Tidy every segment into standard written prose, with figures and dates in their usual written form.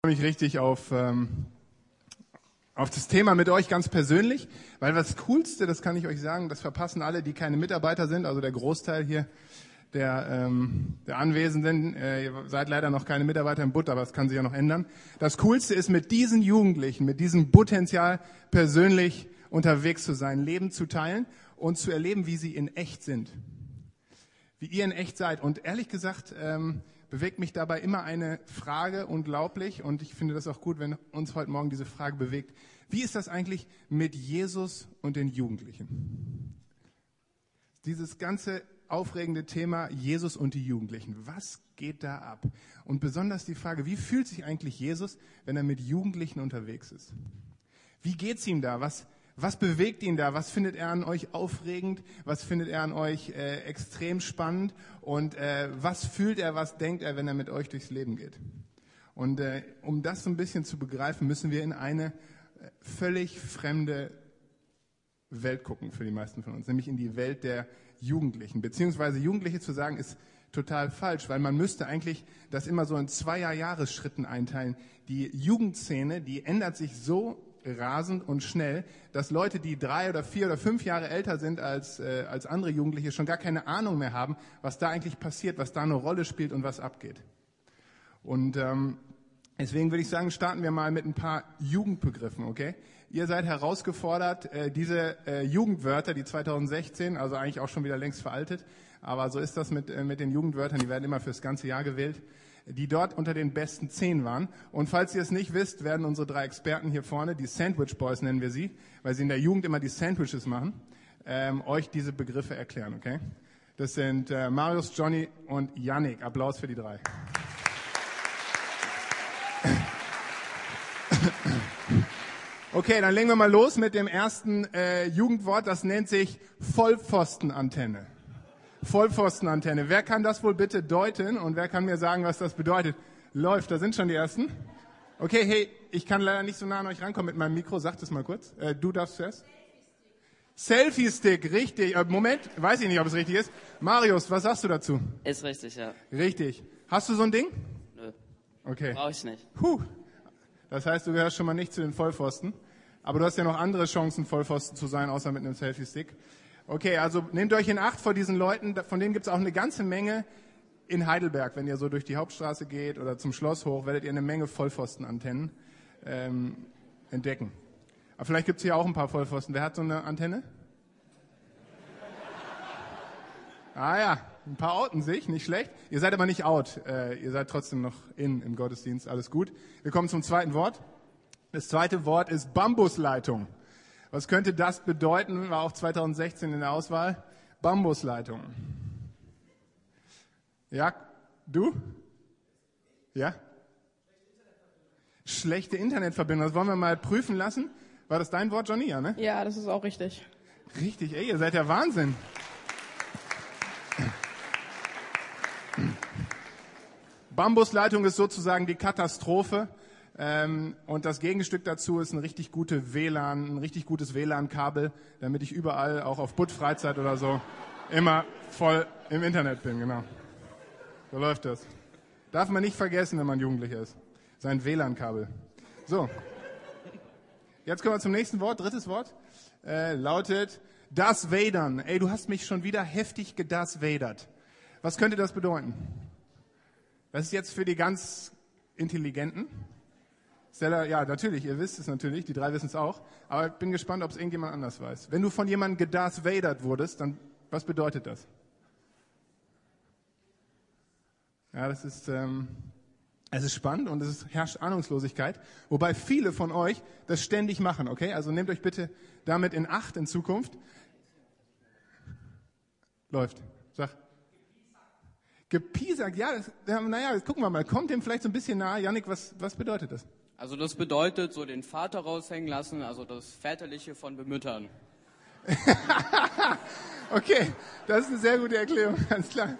Ich freue mich richtig auf das Thema mit euch ganz persönlich, weil das Coolste, das kann ich euch sagen, das verpassen alle, die keine Mitarbeiter sind, also der Großteil hier der Anwesenden. Ihr seid leider noch keine Mitarbeiter im Butt, aber das kann sich ja noch ändern. Das Coolste ist, mit diesen Jugendlichen, mit diesem Potenzial persönlich unterwegs zu sein, Leben zu teilen und zu erleben, wie sie in echt sind, wie ihr in echt seid. Und ehrlich gesagt, bewegt mich dabei immer eine Frage unglaublich, und ich finde das auch gut, wenn uns heute Morgen diese Frage bewegt. Wie ist das eigentlich mit Jesus und den Jugendlichen? Dieses ganze aufregende Thema Jesus und die Jugendlichen. Was geht da ab? Und besonders die Frage, wie fühlt sich eigentlich Jesus, wenn er mit Jugendlichen unterwegs ist? Wie geht's ihm da? Was bewegt ihn da? Was findet er an euch aufregend? Was findet er an euch extrem spannend? Und was fühlt er, was denkt er, wenn er mit euch durchs Leben geht? Und um das so ein bisschen zu begreifen, müssen wir in eine völlig fremde Welt gucken für die meisten von uns, nämlich in die Welt der Jugendlichen. Beziehungsweise Jugendliche zu sagen, ist total falsch, weil man müsste eigentlich das immer so in 2-Jahresschritten einteilen. Die Jugendszene, die ändert sich so rasend und schnell, dass Leute, die 3 oder 4 oder 5 Jahre älter sind als andere Jugendliche, schon gar keine Ahnung mehr haben, was da eigentlich passiert, was da eine Rolle spielt und was abgeht. Und deswegen würde ich sagen, starten wir mal mit ein paar Jugendbegriffen, okay? Ihr seid herausgefordert, diese Jugendwörter, die 2016, also eigentlich auch schon wieder längst veraltet, aber so ist das mit den Jugendwörtern, die werden immer fürs ganze Jahr gewählt, die dort unter den besten 10 waren. Und falls ihr es nicht wisst, werden unsere 3 Experten hier vorne, die Sandwich Boys nennen wir sie, weil sie in der Jugend immer die Sandwiches machen, euch diese Begriffe erklären, okay? Das sind Marius, Johnny und Yannick. Applaus für die 3. Okay, dann legen wir mal los mit dem ersten Jugendwort, das nennt sich Vollpfostenantenne. Vollpfostenantenne. Wer kann das wohl bitte deuten und wer kann mir sagen, was das bedeutet? Läuft, da sind schon die ersten. Okay, hey, ich kann leider nicht so nah an euch rankommen mit meinem Mikro, sag das mal kurz. Du darfst zuerst. Selfie-Stick, richtig. Moment, weiß ich nicht, ob es richtig ist. Marius, was sagst du dazu? Ist richtig, ja. Richtig. Hast du so ein Ding? Nö. Okay. Brauche ich nicht. Das heißt, du gehörst schon mal nicht zu den Vollpfosten. Aber du hast ja noch andere Chancen, Vollpfosten zu sein, außer mit einem Selfie-Stick. Okay, also nehmt euch in Acht vor diesen Leuten. Von denen gibt es auch eine ganze Menge in Heidelberg. Wenn ihr so durch die Hauptstraße geht oder zum Schloss hoch, werdet ihr eine Menge Vollpfostenantennen entdecken. Aber vielleicht gibt es hier auch ein paar Vollpfosten. Wer hat so eine Antenne? Ah ja, ein paar outen sich, nicht schlecht. Ihr seid aber nicht out. Ihr seid trotzdem noch im Gottesdienst. Alles gut. Wir kommen zum zweiten Wort. Das zweite Wort ist Bambusleitung. Was könnte das bedeuten? War auch 2016 in der Auswahl. Bambusleitung. Ja, du? Ja? Schlechte Internetverbindung. Das wollen wir mal prüfen lassen. War das dein Wort, Johnny? Ja, ne? Ja, das ist auch richtig. Richtig, ey, ihr seid ja Wahnsinn. Bambusleitung ist sozusagen die Katastrophe. Und das Gegenstück dazu ist ein richtig gutes WLAN-Kabel, damit ich überall, auch auf Butt-Freizeit oder so, immer voll im Internet bin, genau. So läuft das. Darf man nicht vergessen, wenn man Jugendlicher ist. Sein WLAN-Kabel. So. Jetzt kommen wir zum nächsten Wort, drittes Wort. Lautet Das Vadern. Ey, du hast mich schon wieder heftig gedasvadert. Was könnte das bedeuten? Das ist jetzt für die ganz Intelligenten. Stella, ja, natürlich, ihr wisst es natürlich, die 3 wissen es auch, aber ich bin gespannt, ob es irgendjemand anders weiß. Wenn du von jemandem gedasvadert wurdest, dann, was bedeutet das? Ja, es ist spannend und es herrscht Ahnungslosigkeit, wobei viele von euch das ständig machen, okay? Also nehmt euch bitte damit in Acht in Zukunft. Läuft, sag. Gepiesackt, ja, naja, gucken wir mal, kommt dem vielleicht so ein bisschen nahe. Yannick, was bedeutet das? Also das bedeutet, so den Vater raushängen lassen, also das Väterliche von Bemüttern. Okay, das ist eine sehr gute Erklärung, ganz klar.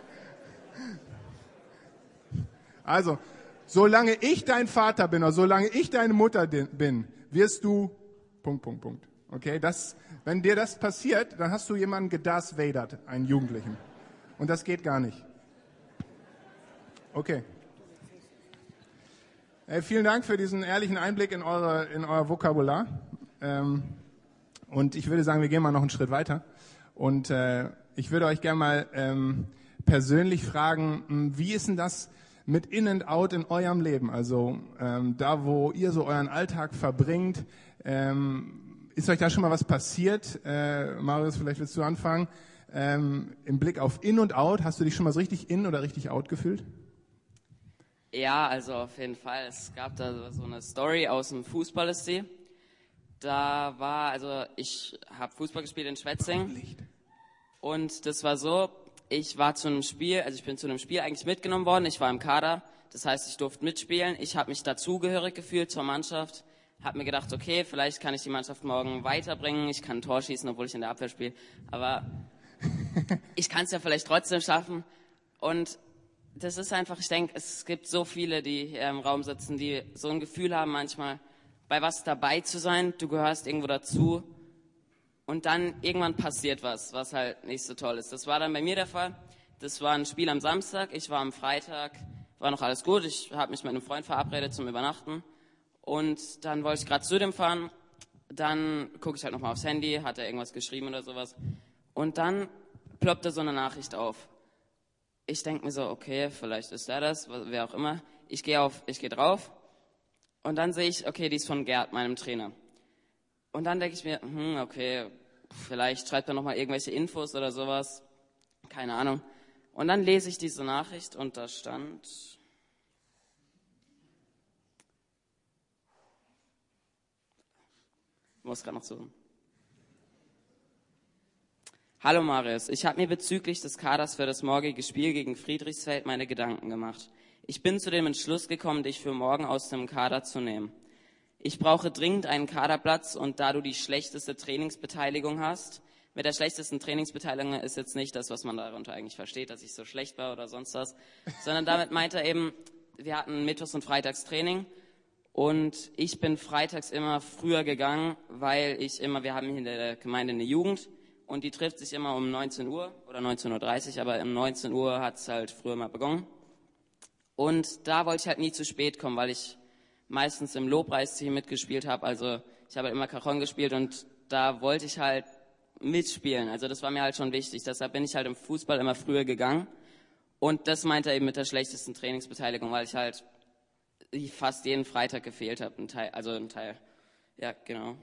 Also, solange ich dein Vater bin oder solange ich deine Mutter bin, wirst du... ... Okay, wenn dir das passiert, dann hast du jemanden gedasvadert, einen Jugendlichen. Und das geht gar nicht. Okay. Vielen Dank für diesen ehrlichen Einblick in euer Vokabular. Und ich würde sagen, wir gehen mal noch einen Schritt weiter. Und ich würde euch gerne mal persönlich fragen, wie ist denn das mit In and Out in eurem Leben? Also da, wo ihr so euren Alltag verbringt, ist euch da schon mal was passiert? Marius, vielleicht willst du anfangen. Im Blick auf In und Out, hast du dich schon mal so richtig in oder richtig out gefühlt? Ja, also auf jeden Fall. Es gab da so eine Story aus dem Fußball-SC. Ich habe Fußball gespielt in Schwetzingen. Und das war so, ich bin zu einem Spiel eigentlich mitgenommen worden. Ich war im Kader, das heißt, ich durfte mitspielen. Ich habe mich dazugehörig gefühlt zur Mannschaft. Habe mir gedacht, okay, vielleicht kann ich die Mannschaft morgen weiterbringen. Ich kann ein Tor schießen, obwohl ich in der Abwehr spiele. Aber ich kann es ja vielleicht trotzdem schaffen. Und das ist einfach, ich denke, es gibt so viele, die hier im Raum sitzen, die so ein Gefühl haben manchmal, bei was dabei zu sein. Du gehörst irgendwo dazu. Und dann irgendwann passiert was halt nicht so toll ist. Das war dann bei mir der Fall. Das war ein Spiel am Samstag. Ich war am Freitag, war noch alles gut. Ich habe mich mit einem Freund verabredet zum Übernachten. Und dann wollte ich gerade zu dem fahren. Dann gucke ich halt nochmal aufs Handy, hat er irgendwas geschrieben oder sowas. Und dann ploppte so eine Nachricht auf. Ich denke mir so, okay, vielleicht ist er das, wer auch immer. Ich gehe drauf und dann sehe ich, okay, die ist von Gerd, meinem Trainer. Und dann denke ich mir, okay, vielleicht schreibt er nochmal irgendwelche Infos oder sowas, keine Ahnung. Und dann lese ich diese Nachricht und da stand, ich muss gerade noch suchen. Hallo Marius, ich habe mir bezüglich des Kaders für das morgige Spiel gegen Friedrichsfeld meine Gedanken gemacht. Ich bin zu dem Entschluss gekommen, dich für morgen aus dem Kader zu nehmen. Ich brauche dringend einen Kaderplatz und da du die schlechteste Trainingsbeteiligung hast, mit der schlechtesten Trainingsbeteiligung ist jetzt nicht das, was man darunter eigentlich versteht, dass ich so schlecht war oder sonst was, sondern damit meint er eben, wir hatten Mittwochs- und Freitagstraining und ich bin freitags immer früher gegangen, weil wir haben hier in der Gemeinde eine Jugend, und die trifft sich immer um 19 Uhr oder 19.30 Uhr, aber um 19 Uhr hat es halt früher mal begonnen. Und da wollte ich halt nie zu spät kommen, weil ich meistens im Lobpreisteam mitgespielt habe. Also ich habe halt immer Cajon gespielt und da wollte ich halt mitspielen. Also das war mir halt schon wichtig. Deshalb bin ich halt im Fußball immer früher gegangen. Und das meint er eben mit der schlechtesten Trainingsbeteiligung, weil ich halt fast jeden Freitag gefehlt habe. Ein Teil. Ja, genau.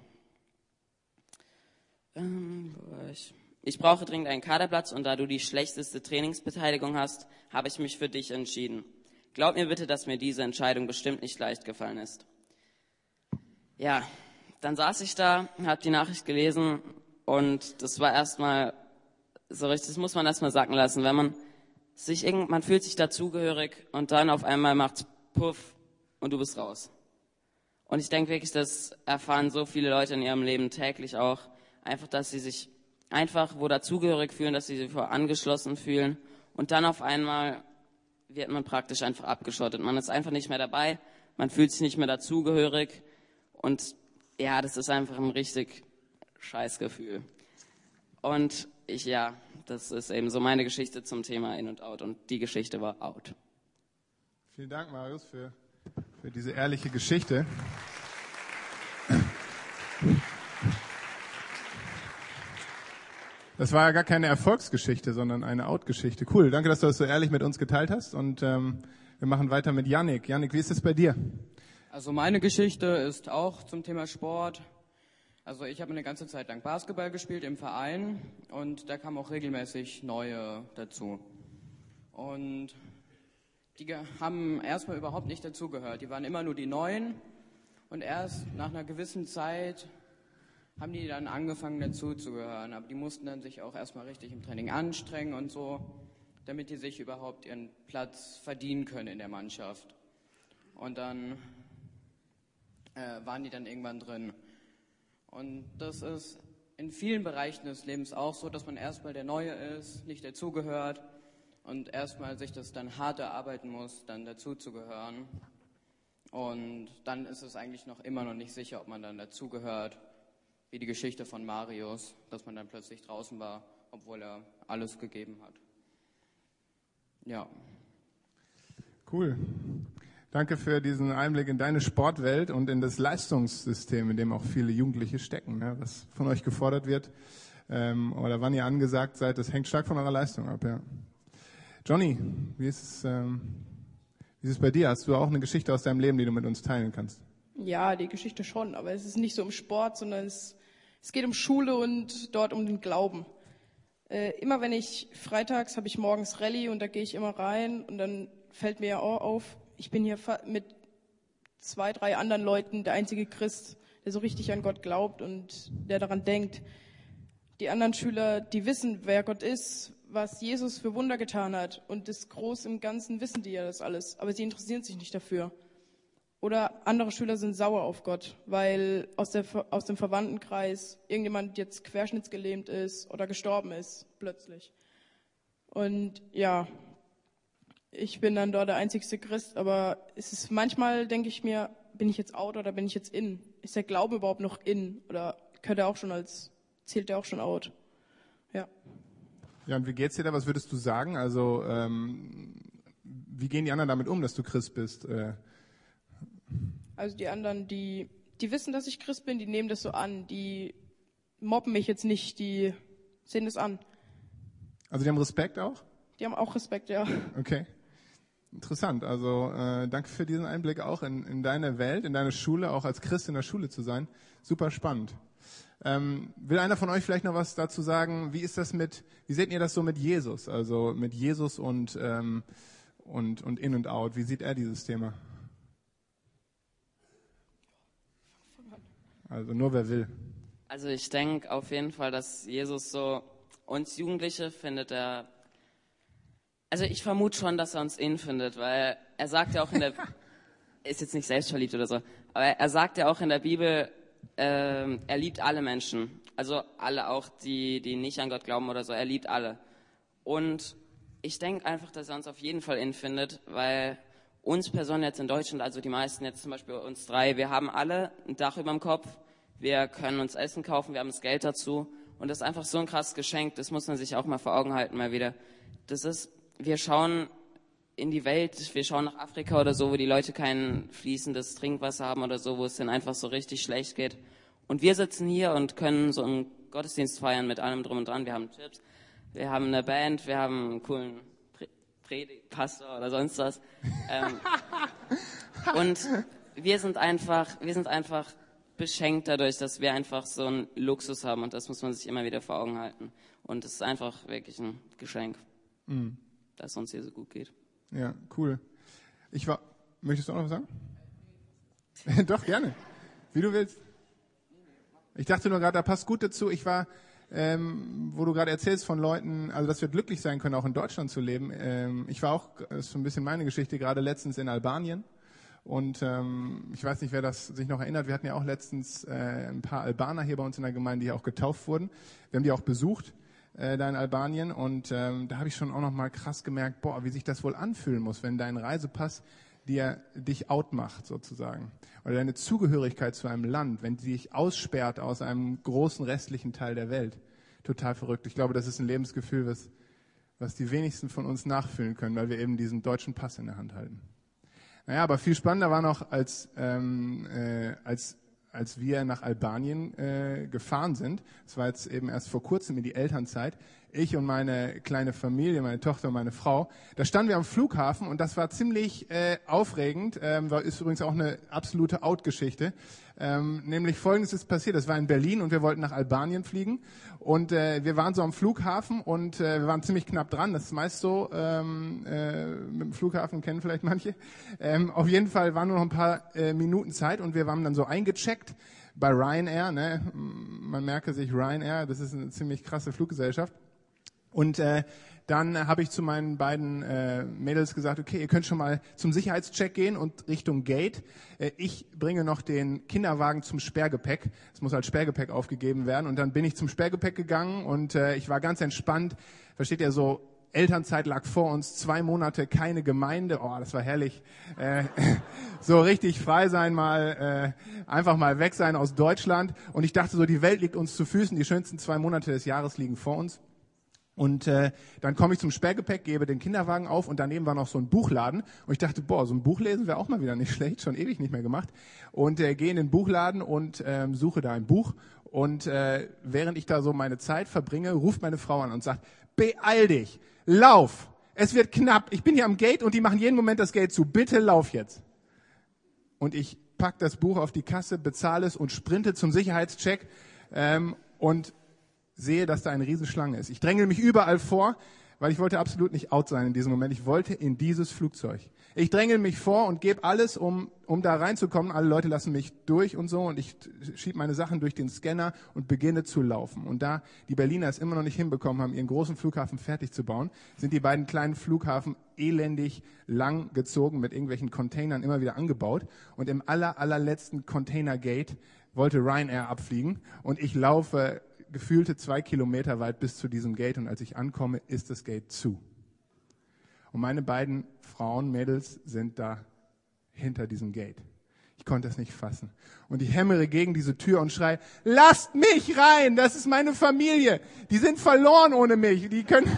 Ich brauche dringend einen Kaderplatz und da du die schlechteste Trainingsbeteiligung hast, habe ich mich für dich entschieden. Glaub mir bitte, dass mir diese Entscheidung bestimmt nicht leicht gefallen ist. Ja, dann saß ich da, habe die Nachricht gelesen und das war erstmal so richtig, das muss man erstmal sacken lassen, wenn man fühlt sich dazugehörig und dann auf einmal macht's Puff und du bist raus. Und ich denke wirklich, das erfahren so viele Leute in ihrem Leben täglich auch, einfach, dass sie sich einfach wo dazugehörig fühlen, dass sie sich vor angeschlossen fühlen und dann auf einmal wird man praktisch einfach abgeschottet. Man ist einfach nicht mehr dabei, man fühlt sich nicht mehr dazugehörig und ja, das ist einfach ein richtig scheiß Gefühl. Und das ist eben so meine Geschichte zum Thema In und Out und die Geschichte war Out. Vielen Dank, Marius, für diese ehrliche Geschichte. Das war ja gar keine Erfolgsgeschichte, sondern eine Out-Geschichte. Cool, danke, dass du das so ehrlich mit uns geteilt hast. Und wir machen weiter mit Yannick. Yannick, wie ist es bei dir? Also meine Geschichte ist auch zum Thema Sport. Also ich habe eine ganze Zeit lang Basketball gespielt im Verein und da kamen auch regelmäßig neue dazu. Und die haben erstmal überhaupt nicht dazugehört. Die waren immer nur die Neuen und erst nach einer gewissen Zeit haben die dann angefangen dazuzugehören. Aber die mussten dann sich auch erstmal richtig im Training anstrengen und so, damit die sich überhaupt ihren Platz verdienen können in der Mannschaft. Und dann waren die dann irgendwann drin. Und das ist in vielen Bereichen des Lebens auch so, dass man erstmal der Neue ist, nicht dazugehört und erstmal sich das dann hart erarbeiten muss, dann dazuzugehören. Und dann ist es eigentlich immer noch nicht sicher, ob man dann dazugehört. Wie die Geschichte von Marius, dass man dann plötzlich draußen war, obwohl er alles gegeben hat. Ja. Cool. Danke für diesen Einblick in deine Sportwelt und in das Leistungssystem, in dem auch viele Jugendliche stecken. Ja, was von euch gefordert wird oder wann ihr angesagt seid, das hängt stark von eurer Leistung ab. Ja. Johnny, wie ist es bei dir? Hast du auch eine Geschichte aus deinem Leben, die du mit uns teilen kannst? Ja, die Geschichte schon, aber es ist nicht so im Sport, sondern es geht um Schule und dort um den Glauben. Immer wenn freitags habe ich morgens Rallye und da gehe ich immer rein und dann fällt mir ja auch auf, ich bin hier mit 2, 3 anderen Leuten der einzige Christ, der so richtig an Gott glaubt und der daran denkt. Die anderen Schüler, die wissen, wer Gott ist, was Jesus für Wunder getan hat und das groß im Ganzen wissen die ja das alles, aber sie interessieren sich nicht dafür. Oder andere Schüler sind sauer auf Gott, weil aus dem Verwandtenkreis irgendjemand jetzt querschnittsgelähmt ist oder gestorben ist, plötzlich. Und ja, ich bin dann dort der einzigste Christ, aber es ist manchmal, denke ich mir, bin ich jetzt out oder bin ich jetzt in? Ist der Glaube überhaupt noch in? Oder zählt der auch schon out? Ja. Ja, und wie geht's dir da? Was würdest du sagen? Also, wie gehen die anderen damit um, dass du Christ bist? Also die anderen, die wissen, dass ich Christ bin, die nehmen das so an. Die mobben mich jetzt nicht, die sehen das an. Also die haben Respekt auch? Die haben auch Respekt, ja. Okay. Interessant. Also danke für diesen Einblick auch in deine Welt, in deine Schule, auch als Christ in der Schule zu sein. Super spannend. Will einer von euch vielleicht noch was dazu sagen? Wie seht ihr das so mit Jesus? Also mit Jesus und In und Out. Wie sieht er dieses Thema? Also nur wer will. Also ich denke auf jeden Fall, dass Jesus so uns Jugendliche findet also ich vermute schon, dass er uns findet, weil er sagt ja auch ist jetzt nicht selbstverliebt oder so, aber er sagt ja auch in der Bibel, er liebt alle Menschen. Also alle auch, die nicht an Gott glauben oder so, er liebt alle. Und ich denke einfach, dass er uns auf jeden Fall findet, weil uns Personen jetzt in Deutschland, also die meisten jetzt zum Beispiel uns 3, wir haben alle ein Dach über dem Kopf, wir können uns Essen kaufen, wir haben das Geld dazu und das ist einfach so ein krasses Geschenk, das muss man sich auch mal vor Augen halten mal wieder. Wir schauen in die Welt, wir schauen nach Afrika oder so, wo die Leute kein fließendes Trinkwasser haben oder so, wo es denen einfach so richtig schlecht geht. Und wir sitzen hier und können so einen Gottesdienst feiern mit allem drum und dran, wir haben Chips, wir haben eine Band, wir haben einen coolen Pastor oder sonst was. Und wir sind einfach beschenkt dadurch, dass wir einfach so einen Luxus haben und das muss man sich immer wieder vor Augen halten. Und es ist einfach wirklich ein Geschenk, dass es uns hier so gut geht. Ja, cool. Möchtest du auch noch was sagen? Doch, gerne. Wie du willst. Ich dachte nur gerade, da passt gut dazu. Ich war wo du gerade erzählst von Leuten, also dass wir glücklich sein können, auch in Deutschland zu leben. Ich war auch, das ist so ein bisschen meine Geschichte, gerade letztens in Albanien. Und ich weiß nicht, wer das sich noch erinnert, wir hatten ja auch letztens ein paar Albaner hier bei uns in der Gemeinde, die auch getauft wurden. Wir haben die auch besucht da in Albanien und da habe ich schon auch noch mal krass gemerkt, wie sich das wohl anfühlen muss, wenn dein Reisepass dich outmacht sozusagen. Oder deine Zugehörigkeit zu einem Land, wenn die dich aussperrt aus einem großen restlichen Teil der Welt. Total verrückt. Ich glaube, das ist ein Lebensgefühl, was die wenigsten von uns nachfühlen können, weil wir eben diesen deutschen Pass in der Hand halten. Naja, aber viel spannender war noch, als wir nach Albanien gefahren sind. Das war jetzt eben erst vor kurzem in die Elternzeit. Ich und meine kleine Familie, meine Tochter und meine Frau, da standen wir am Flughafen und das war ziemlich aufregend. Ist übrigens auch eine absolute Out-Geschichte. Nämlich Folgendes ist passiert. Das war in Berlin und wir wollten nach Albanien fliegen. Und wir waren so am Flughafen und wir waren ziemlich knapp dran. Das ist meist so mit dem Flughafen, kennen vielleicht manche. Auf jeden Fall waren nur noch ein paar Minuten Zeit und wir waren dann so eingecheckt bei Ryanair. Ne? Man merke sich Ryanair, das ist eine ziemlich krasse Fluggesellschaft. Und dann habe ich zu meinen beiden Mädels gesagt, okay, ihr könnt schon mal zum Sicherheitscheck gehen und Richtung Gate. Ich bringe noch den Kinderwagen zum Sperrgepäck. Es muss als Sperrgepäck aufgegeben werden. Und dann bin ich zum Sperrgepäck gegangen und ich war ganz entspannt. Versteht ihr, so Elternzeit lag vor uns, 2 Monate, keine Gemeinde. Oh, das war herrlich. So richtig frei sein mal, einfach mal weg sein aus Deutschland. Und ich dachte so, die Welt liegt uns zu Füßen. Die schönsten 2 Monate des Jahres liegen vor uns. Und dann komme ich zum Sperrgepäck, gebe den Kinderwagen auf und daneben war noch so ein Buchladen. Und ich dachte, so ein Buch lesen wäre auch mal wieder nicht schlecht, schon ewig nicht mehr gemacht. Und gehe in den Buchladen und suche da ein Buch. Und während ich da so meine Zeit verbringe, ruft meine Frau an und sagt, beeil dich, lauf, es wird knapp. Ich bin hier am Gate und die machen jeden Moment das Gate zu. Bitte lauf jetzt. Und ich pack das Buch auf die Kasse, bezahle es und sprinte zum Sicherheitscheck und sehe, dass da eine Riesenschlange ist. Ich dränge mich überall vor, weil ich wollte absolut nicht out sein in diesem Moment. Ich wollte in dieses Flugzeug. Ich dränge mich vor und gebe alles, um da reinzukommen. Alle Leute lassen mich durch und so und ich schiebe meine Sachen durch den Scanner und beginne zu laufen. Und da die Berliner es immer noch nicht hinbekommen haben, ihren großen Flughafen fertig zu bauen, sind die beiden kleinen Flughafen elendig lang gezogen, mit irgendwelchen Containern immer wieder angebaut. Und im allerletzten Containergate wollte Ryanair abfliegen und ich laufe gefühlte 2 Kilometer weit bis zu diesem Gate und als ich ankomme, ist das Gate zu. Und meine beiden Frauen, Mädels, sind da hinter diesem Gate. Ich konnte es nicht fassen. Und ich hämmere gegen diese Tür und schreie, lasst mich rein, das ist meine Familie. Die sind verloren ohne mich. Die können...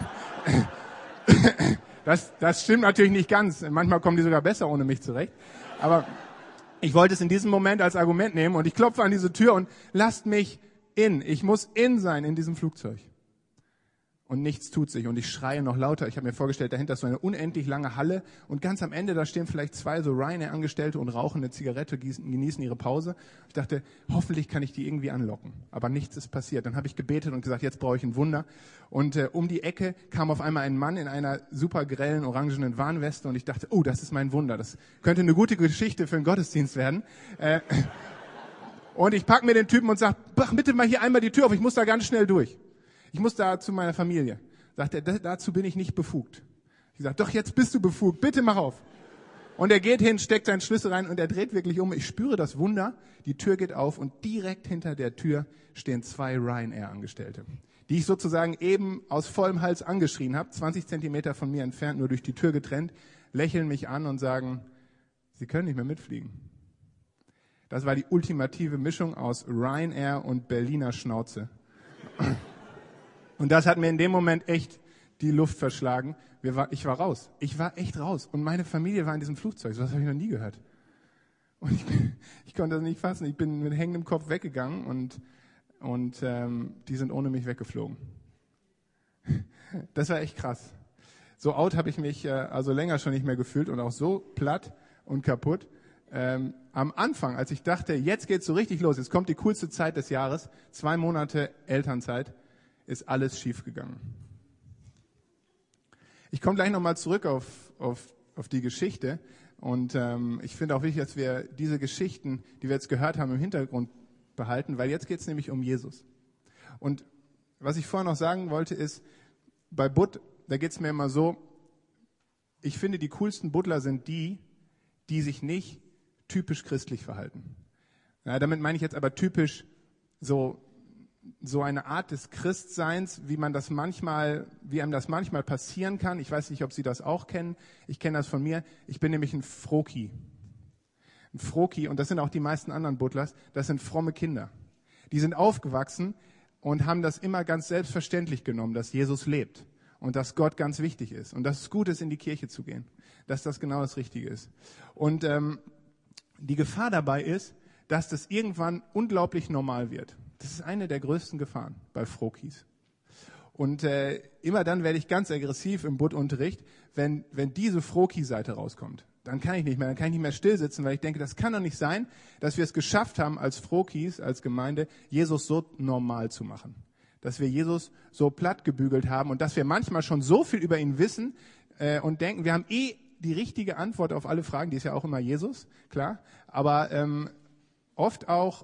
Das stimmt natürlich nicht ganz. Manchmal kommen die sogar besser ohne mich zurecht. Aber ich wollte es in diesem Moment als Argument nehmen und ich klopfe an diese Tür und lasst mich in. Ich muss in sein in diesem Flugzeug. Und nichts tut sich. Und ich schreie noch lauter. Ich habe mir vorgestellt, dahinter ist so eine unendlich lange Halle. Und ganz am Ende, da stehen vielleicht 2 so Ryanair-Angestellte und rauchen eine Zigarette, genießen ihre Pause. Ich dachte, hoffentlich kann ich die irgendwie anlocken. Aber nichts ist passiert. Dann habe ich gebetet und gesagt, jetzt brauche ich ein Wunder. Und um die Ecke kam auf einmal ein Mann in einer super grellen, orangenen Warnweste. Und ich dachte, oh, das ist mein Wunder. Das könnte eine gute Geschichte für einen Gottesdienst werden. Und ich pack mir den Typen und sag, mach bitte mal hier einmal die Tür auf, ich muss da ganz schnell durch. Ich muss da zu meiner Familie. Sagt er, dazu bin ich nicht befugt. Ich sage, doch, jetzt bist du befugt, bitte mach auf. Und er geht hin, steckt seinen Schlüssel rein und er dreht wirklich um. Ich spüre das Wunder, die Tür geht auf und direkt hinter der Tür stehen 2 Ryanair-Angestellte, die ich sozusagen eben aus vollem Hals angeschrien habe, 20 Zentimeter von mir entfernt, nur durch die Tür getrennt, lächeln mich an und sagen, Sie können nicht mehr mitfliegen. Das war die ultimative Mischung aus Ryanair und Berliner Schnauze. Und das hat mir in dem Moment echt die Luft verschlagen. Ich war raus. Ich war echt raus. Und meine Familie war in diesem Flugzeug. So was habe ich noch nie gehört. Und ich konnte das nicht fassen. Ich bin mit hängendem Kopf weggegangen und die sind ohne mich weggeflogen. Das war echt krass. So out habe ich mich also länger schon nicht mehr gefühlt und auch so platt und kaputt. Am Anfang, als ich dachte, jetzt geht's so richtig los, jetzt kommt die coolste Zeit des Jahres, 2 Monate Elternzeit, ist alles schiefgegangen. Ich komme gleich nochmal zurück auf die Geschichte und ich finde auch wichtig, dass wir diese Geschichten, die wir jetzt gehört haben, im Hintergrund behalten, weil jetzt geht's nämlich um Jesus. Und was ich vorher noch sagen wollte ist, bei Butt, da geht's mir immer so, ich finde, die coolsten Buddler sind die sich nicht typisch christlich verhalten. Ja, damit meine ich jetzt aber typisch so eine Art des Christseins, wie einem das manchmal passieren kann. Ich weiß nicht, ob Sie das auch kennen. Ich kenne das von mir. Ich bin nämlich ein Froki. Ein Froki, und das sind auch die meisten anderen Buttlers, das sind fromme Kinder. Die sind aufgewachsen und haben das immer ganz selbstverständlich genommen, dass Jesus lebt und dass Gott ganz wichtig ist und dass es gut ist, in die Kirche zu gehen. Dass das genau das Richtige ist. Und die Gefahr dabei ist, dass das irgendwann unglaublich normal wird. Das ist eine der größten Gefahren bei Frokis. Und immer dann werde ich ganz aggressiv im Buttunterricht, wenn diese Froki-Seite rauskommt. Dann kann ich nicht mehr still sitzen, weil ich denke, das kann doch nicht sein, dass wir es geschafft haben, als Frokis, als Gemeinde, Jesus so normal zu machen. Dass wir Jesus so platt gebügelt haben und dass wir manchmal schon so viel über ihn wissen und denken, wir haben die richtige Antwort auf alle Fragen, die ist ja auch immer Jesus, klar. Aber oft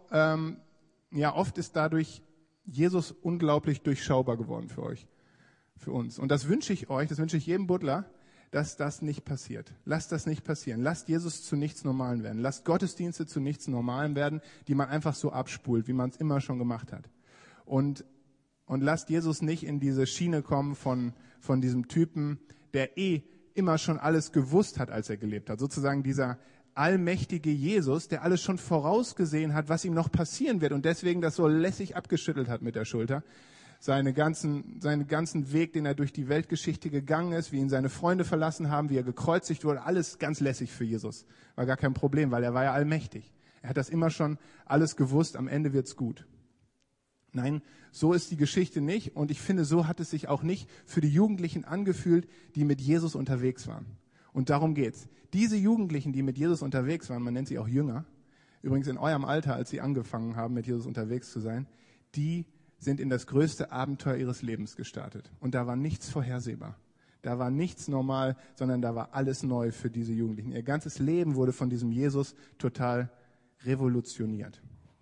ist dadurch Jesus unglaublich durchschaubar geworden für euch, für uns. Und das wünsche ich euch, das wünsche ich jedem Buddler, dass das nicht passiert. Lasst das nicht passieren. Lasst Jesus zu nichts Normalem werden. Lasst Gottesdienste zu nichts Normalem werden, die man einfach so abspult, wie man es immer schon gemacht hat. Und lasst Jesus nicht in diese Schiene kommen von diesem Typen, der immer schon alles gewusst hat, als er gelebt hat. Sozusagen dieser allmächtige Jesus, der alles schon vorausgesehen hat, was ihm noch passieren wird und deswegen das so lässig abgeschüttelt hat mit der Schulter. seinen ganzen Weg, den er durch die Weltgeschichte gegangen ist, wie ihn seine Freunde verlassen haben, wie er gekreuzigt wurde, alles ganz lässig für Jesus. War gar kein Problem, weil er war ja allmächtig. Er hat das immer schon alles gewusst, am Ende wird's gut. Nein, so ist die Geschichte nicht und ich finde, so hat es sich auch nicht für die Jugendlichen angefühlt, die mit Jesus unterwegs waren. Und darum geht's. Diese Jugendlichen, die mit Jesus unterwegs waren, man nennt sie auch Jünger, übrigens in eurem Alter, als sie angefangen haben, mit Jesus unterwegs zu sein, die sind in das größte Abenteuer ihres Lebens gestartet. Und da war nichts vorhersehbar. Da war nichts normal, sondern da war alles neu für diese Jugendlichen. Ihr ganzes Leben wurde von diesem Jesus total revolutioniert.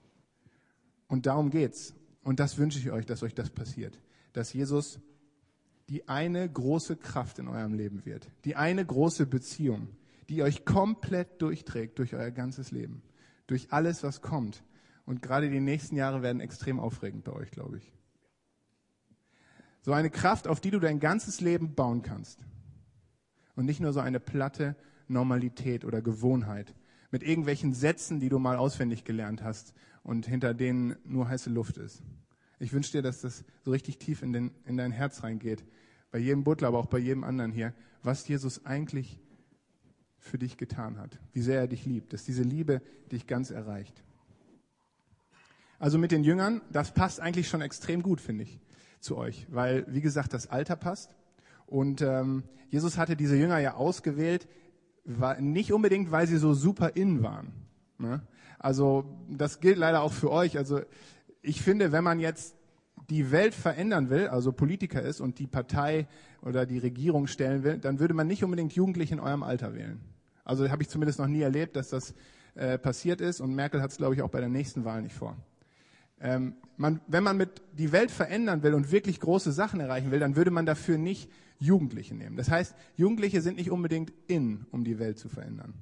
Und darum geht's. Und das wünsche ich euch, dass euch das passiert. Dass Jesus die eine große Kraft in eurem Leben wird. Die eine große Beziehung, die euch komplett durchträgt durch euer ganzes Leben. Durch alles, was kommt. Und gerade die nächsten Jahre werden extrem aufregend bei euch, glaube ich. So eine Kraft, auf die du dein ganzes Leben bauen kannst. Und nicht nur so eine platte Normalität oder Gewohnheit. Mit irgendwelchen Sätzen, die du mal auswendig gelernt hast und hinter denen nur heiße Luft ist. Ich wünsche dir, dass das so richtig tief in dein Herz reingeht. Bei jedem Butler, aber auch bei jedem anderen hier. Was Jesus eigentlich für dich getan hat. Wie sehr er dich liebt. Dass diese Liebe dich ganz erreicht. Also mit den Jüngern, das passt eigentlich schon extrem gut, finde ich, zu euch. Weil, wie gesagt, das Alter passt. Und Jesus hatte diese Jünger ja ausgewählt, nicht unbedingt, weil sie so super in waren. Ne? Also das gilt leider auch für euch. Also ich finde, wenn man jetzt die Welt verändern will, also Politiker ist und die Partei oder die Regierung stellen will, dann würde man nicht unbedingt Jugendliche in eurem Alter wählen. Also habe ich zumindest noch nie erlebt, dass das passiert ist. Und Merkel hat es, glaube ich, auch bei der nächsten Wahl nicht vor. Wenn man die Welt verändern will und wirklich große Sachen erreichen will, dann würde man dafür nicht Jugendliche nehmen. Das heißt, Jugendliche sind nicht unbedingt um die Welt zu verändern.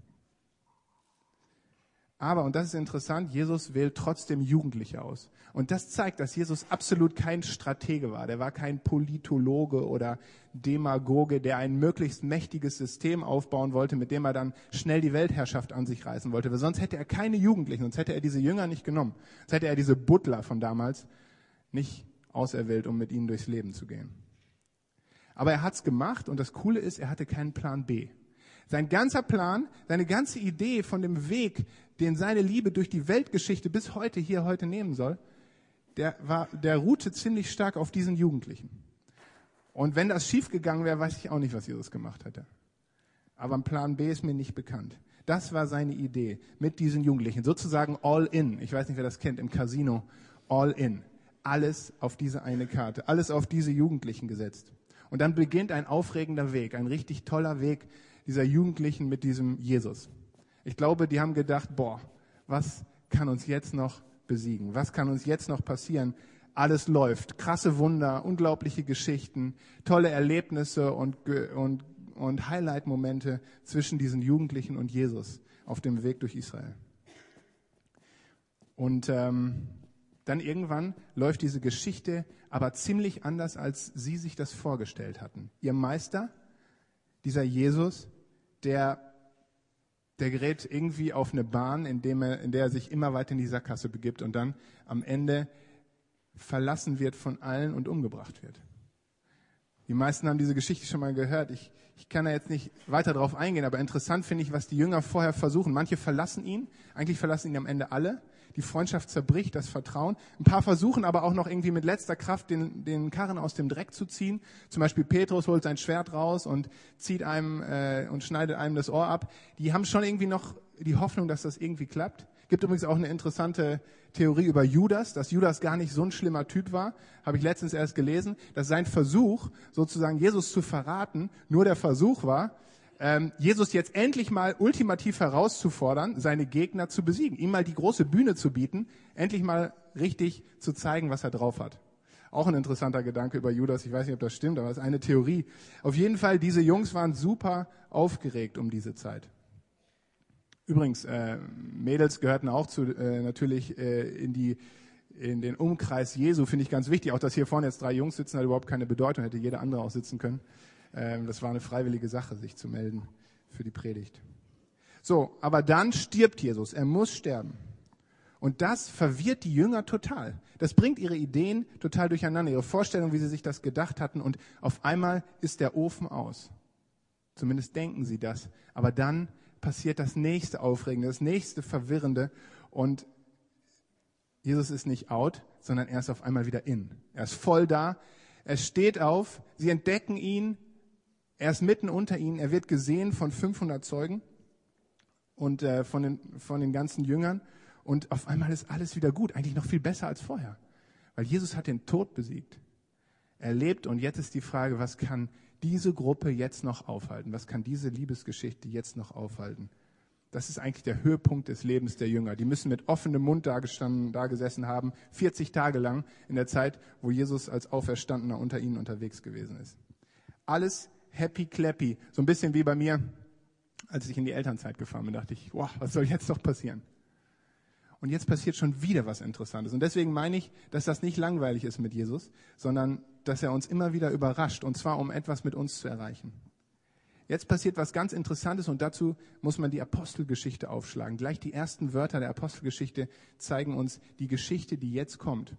Aber, und das ist interessant, Jesus wählt trotzdem Jugendliche aus. Und das zeigt, dass Jesus absolut kein Stratege war. Der war kein Politologe oder Demagoge, der ein möglichst mächtiges System aufbauen wollte, mit dem er dann schnell die Weltherrschaft an sich reißen wollte. Weil sonst hätte er keine Jugendlichen, sonst hätte er diese Jünger nicht genommen. Sonst hätte er diese Butler von damals nicht auserwählt, um mit ihnen durchs Leben zu gehen. Aber er hat's gemacht und das Coole ist, er hatte keinen Plan B. Sein ganzer Plan, seine ganze Idee von dem Weg, den seine Liebe durch die Weltgeschichte bis heute nehmen soll, der ruhte ziemlich stark auf diesen Jugendlichen. Und wenn das schiefgegangen wäre, weiß ich auch nicht, was Jesus gemacht hätte. Aber ein Plan B ist mir nicht bekannt. Das war seine Idee mit diesen Jugendlichen. Sozusagen all in. Ich weiß nicht, wer das kennt, im Casino. All in. Alles auf diese eine Karte. Alles auf diese Jugendlichen gesetzt. Und dann beginnt ein aufregender Weg, ein richtig toller Weg dieser Jugendlichen mit diesem Jesus. Ich glaube, die haben gedacht, was kann uns jetzt noch besiegen? Was kann uns jetzt noch passieren? Alles läuft. Krasse Wunder, unglaubliche Geschichten, tolle Erlebnisse und Highlight-Momente zwischen diesen Jugendlichen und Jesus auf dem Weg durch Israel. Und dann irgendwann läuft diese Geschichte aber ziemlich anders, als sie sich das vorgestellt hatten. Ihr Meister, dieser Jesus, der gerät irgendwie auf eine Bahn, in der er sich immer weiter in die Sackgasse begibt und dann am Ende verlassen wird von allen und umgebracht wird. Die meisten haben diese Geschichte schon mal gehört. Ich kann da jetzt nicht weiter drauf eingehen, aber interessant finde ich, was die Jünger vorher versuchen. Manche verlassen ihn, eigentlich verlassen ihn am Ende alle. Die Freundschaft zerbricht, das Vertrauen. Ein paar versuchen aber auch noch irgendwie mit letzter Kraft den Karren aus dem Dreck zu ziehen. Zum Beispiel Petrus holt sein Schwert raus und zieht einem und schneidet einem das Ohr ab. Die haben schon irgendwie noch die Hoffnung, dass das irgendwie klappt. Gibt übrigens auch eine interessante Theorie über Judas, dass Judas gar nicht so ein schlimmer Typ war. Habe ich letztens erst gelesen, dass sein Versuch, sozusagen Jesus zu verraten, nur der Versuch war, Jesus jetzt endlich mal ultimativ herauszufordern, seine Gegner zu besiegen, ihm mal die große Bühne zu bieten, endlich mal richtig zu zeigen, was er drauf hat. Auch ein interessanter Gedanke über Judas, ich weiß nicht, ob das stimmt, aber es ist eine Theorie. Auf jeden Fall, diese Jungs waren super aufgeregt um diese Zeit. Übrigens, Mädels gehörten auch natürlich in den Umkreis Jesu, finde ich ganz wichtig. Auch, dass hier vorne jetzt 3 Jungs sitzen, hat überhaupt keine Bedeutung, hätte jeder andere auch sitzen können. Das war eine freiwillige Sache, sich zu melden für die Predigt. So, aber dann stirbt Jesus. Er muss sterben. Und das verwirrt die Jünger total. Das bringt ihre Ideen total durcheinander, ihre Vorstellung, wie sie sich das gedacht hatten. Und auf einmal ist der Ofen aus. Zumindest denken sie das. Aber dann passiert das nächste Aufregende, das nächste Verwirrende. Und Jesus ist nicht out, sondern er ist auf einmal wieder in. Er ist voll da. Er steht auf. Sie entdecken ihn. Er ist mitten unter ihnen. Er wird gesehen von 500 Zeugen und von den ganzen Jüngern. Und auf einmal ist alles wieder gut, eigentlich noch viel besser als vorher. Weil Jesus hat den Tod besiegt. Er lebt und jetzt ist die Frage, was kann diese Gruppe jetzt noch aufhalten? Was kann diese Liebesgeschichte jetzt noch aufhalten? Das ist eigentlich der Höhepunkt des Lebens der Jünger. Die müssen mit offenem Mund da gesessen haben, 40 Tage lang in der Zeit, wo Jesus als Auferstandener unter ihnen unterwegs gewesen ist. Alles happy clappy. So ein bisschen wie bei mir, als ich in die Elternzeit gefahren bin, dachte ich, wow, was soll jetzt noch passieren? Und jetzt passiert schon wieder was Interessantes. Und deswegen meine ich, dass das nicht langweilig ist mit Jesus, sondern dass er uns immer wieder überrascht, und zwar um etwas mit uns zu erreichen. Jetzt passiert was ganz Interessantes und dazu muss man die Apostelgeschichte aufschlagen. Gleich die ersten Wörter der Apostelgeschichte zeigen uns die Geschichte, die jetzt kommt.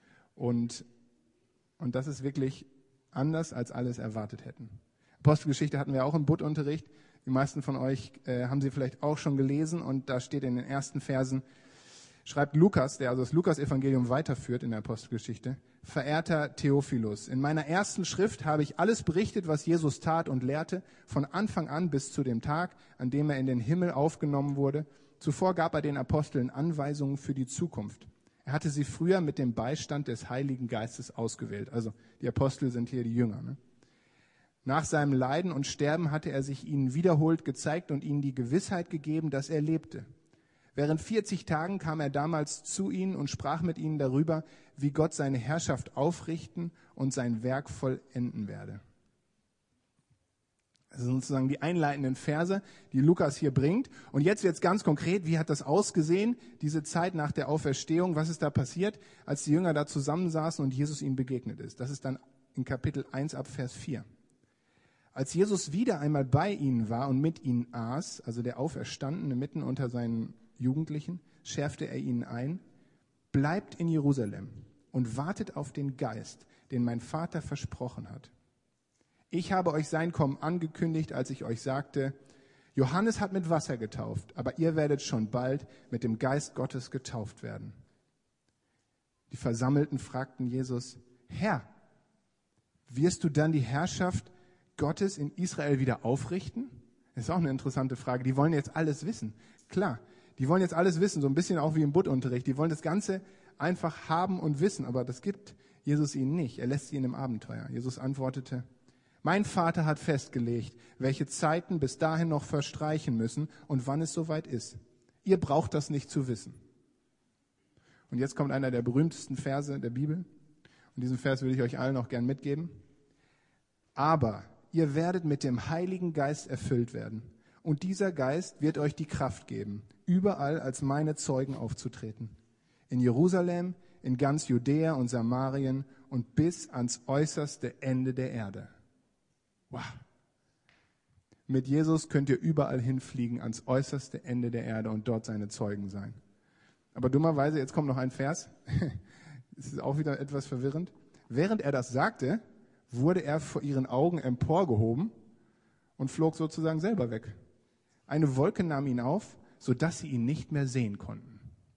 Und das ist wirklich anders, als alles erwartet hätten. Apostelgeschichte hatten wir auch im Bud-Unterricht. Die meisten von euch haben sie vielleicht auch schon gelesen und da steht in den ersten Versen, schreibt Lukas, der also das Lukas-Evangelium weiterführt in der Apostelgeschichte: Verehrter Theophilus, in meiner ersten Schrift habe ich alles berichtet, was Jesus tat und lehrte, von Anfang an bis zu dem Tag, an dem er in den Himmel aufgenommen wurde. Zuvor gab er den Aposteln Anweisungen für die Zukunft. Er hatte sie früher mit dem Beistand des Heiligen Geistes ausgewählt. Also die Apostel sind hier die Jünger. Ne? Nach seinem Leiden und Sterben hatte er sich ihnen wiederholt gezeigt und ihnen die Gewissheit gegeben, dass er lebte. Während 40 Tagen kam er damals zu ihnen und sprach mit ihnen darüber, wie Gott seine Herrschaft aufrichten und sein Werk vollenden werde. Das sind sozusagen die einleitenden Verse, die Lukas hier bringt. Und jetzt wird es ganz konkret, wie hat das ausgesehen, diese Zeit nach der Auferstehung, was ist da passiert, als die Jünger da zusammensaßen und Jesus ihnen begegnet ist. Das ist dann in Kapitel 1 ab Vers 4. Als Jesus wieder einmal bei ihnen war und mit ihnen aß, also der Auferstandene mitten unter seinen Jugendlichen, schärfte er ihnen ein: Bleibt in Jerusalem und wartet auf den Geist, den mein Vater versprochen hat. Ich habe euch sein Kommen angekündigt, als ich euch sagte, Johannes hat mit Wasser getauft, aber ihr werdet schon bald mit dem Geist Gottes getauft werden. Die Versammelten fragten Jesus: Herr, wirst du dann die Herrschaft Gottes in Israel wieder aufrichten? Das ist auch eine interessante Frage. Die wollen jetzt alles wissen. Klar, die wollen jetzt alles wissen, so ein bisschen auch wie im Bud-Unterricht. Die wollen das Ganze einfach haben und wissen, aber das gibt Jesus ihnen nicht. Er lässt sie in einem Abenteuer. Jesus antwortete: Mein Vater hat festgelegt, welche Zeiten bis dahin noch verstreichen müssen und wann es soweit ist. Ihr braucht das nicht zu wissen. Und jetzt kommt einer der berühmtesten Verse der Bibel. Und diesen Vers würde ich euch allen auch gern mitgeben. Aber ihr werdet mit dem Heiligen Geist erfüllt werden. Und dieser Geist wird euch die Kraft geben, überall als meine Zeugen aufzutreten. In Jerusalem, in ganz Judäa und Samarien und bis ans äußerste Ende der Erde. Wow. Mit Jesus könnt ihr überall hinfliegen, ans äußerste Ende der Erde und dort seine Zeugen sein. Aber dummerweise, jetzt kommt noch ein Vers. Es ist auch wieder etwas verwirrend. Während er das sagte, wurde er vor ihren Augen emporgehoben und flog sozusagen selber weg. Eine Wolke nahm ihn auf, sodass sie ihn nicht mehr sehen konnten.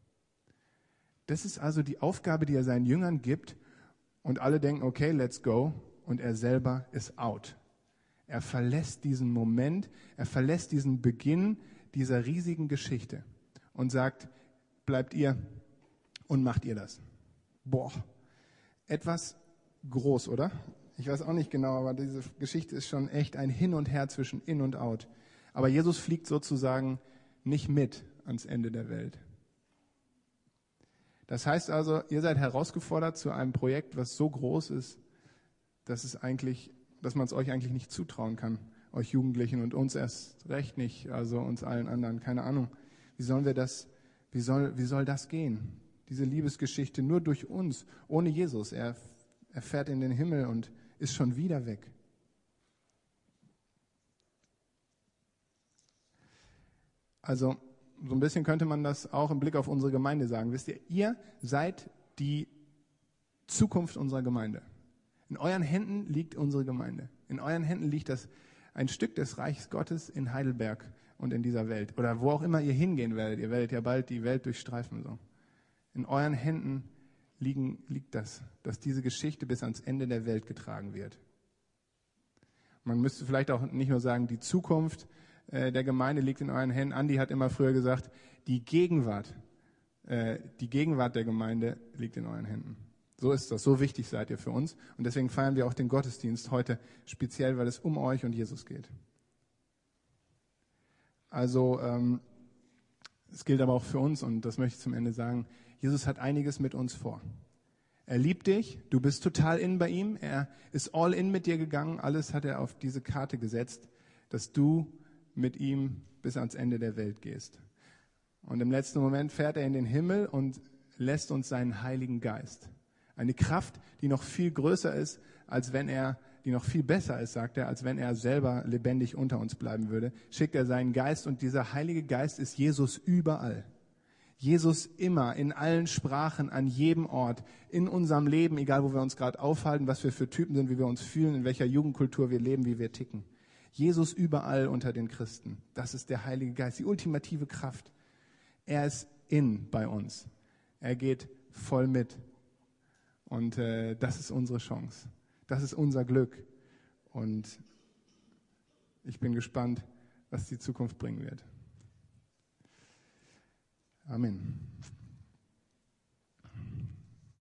Das ist also die Aufgabe, die er seinen Jüngern gibt. Und alle denken, okay, let's go. Und er selber ist out. Er verlässt diesen Moment, er verlässt diesen Beginn dieser riesigen Geschichte und sagt, bleibt ihr und macht ihr das. Boah, etwas groß, oder? Ich weiß auch nicht genau, aber diese Geschichte ist schon echt ein Hin und Her zwischen in und out. Aber Jesus fliegt sozusagen nicht mit ans Ende der Welt. Das heißt also, ihr seid herausgefordert zu einem Projekt, was so groß ist, dass man es euch eigentlich nicht zutrauen kann, euch Jugendlichen und uns erst recht nicht, also uns allen anderen, keine Ahnung. Wie soll das gehen? Diese Liebesgeschichte nur durch uns, ohne Jesus. Er fährt in den Himmel und ist schon wieder weg. Also, so ein bisschen könnte man das auch im Blick auf unsere Gemeinde sagen. Wisst ihr, ihr seid die Zukunft unserer Gemeinde. In euren Händen liegt unsere Gemeinde. In euren Händen liegt ein Stück des Reiches Gottes in Heidelberg und in dieser Welt. Oder wo auch immer ihr hingehen werdet. Ihr werdet ja bald die Welt durchstreifen. So. In euren Händen liegt das, dass diese Geschichte bis ans Ende der Welt getragen wird. Man müsste vielleicht auch nicht nur sagen, die Zukunft der Gemeinde liegt in euren Händen. Andi hat immer früher gesagt, die Gegenwart der Gemeinde liegt in euren Händen. So ist das, so wichtig seid ihr für uns. Und deswegen feiern wir auch den Gottesdienst heute speziell, weil es um euch und Jesus geht. Also es gilt aber auch für uns, und das möchte ich zum Ende sagen, Jesus hat einiges mit uns vor. Er liebt dich, du bist total in bei ihm, er ist all in mit dir gegangen, alles hat er auf diese Karte gesetzt, dass du mit ihm bis ans Ende der Welt gehst. Und im letzten Moment fährt er in den Himmel und lässt uns seinen Heiligen Geist. Eine Kraft, die noch viel größer ist, die noch viel besser ist, sagt er, als wenn er selber lebendig unter uns bleiben würde, schickt er seinen Geist, und dieser Heilige Geist ist Jesus überall. Jesus immer, in allen Sprachen, an jedem Ort, in unserem Leben, egal wo wir uns gerade aufhalten, was wir für Typen sind, wie wir uns fühlen, in welcher Jugendkultur wir leben, wie wir ticken. Jesus überall unter den Christen. Das ist der Heilige Geist, die ultimative Kraft. Er ist bei uns. Er geht voll mit. Und das ist unsere Chance. Das ist unser Glück. Und ich bin gespannt, was die Zukunft bringen wird. Amen.